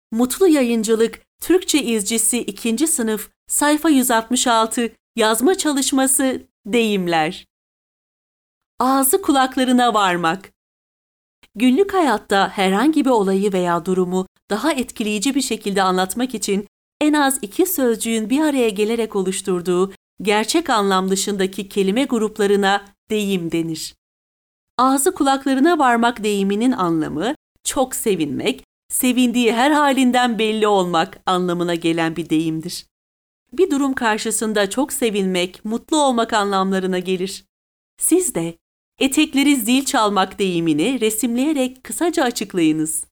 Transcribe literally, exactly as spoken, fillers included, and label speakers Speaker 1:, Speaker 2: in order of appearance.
Speaker 1: Mutlu Yayıncılık Türkçe İzcisi ikinci sınıf sayfa yüz altmış altı yazma çalışması deyimler. Ağzı kulaklarına varmak. Günlük hayatta herhangi bir olayı veya durumu daha etkileyici bir şekilde anlatmak için en az iki sözcüğün bir araya gelerek oluşturduğu gerçek anlam dışındaki kelime gruplarına deyim denir. Ağzı kulaklarına varmak deyiminin anlamı çok sevinmek, sevindiği her halinden belli olmak anlamına gelen bir deyimdir. Bir durum karşısında çok sevinmek, mutlu olmak anlamlarına gelir. Siz de etekleri zil çalmak deyimini resimleyerek kısaca açıklayınız.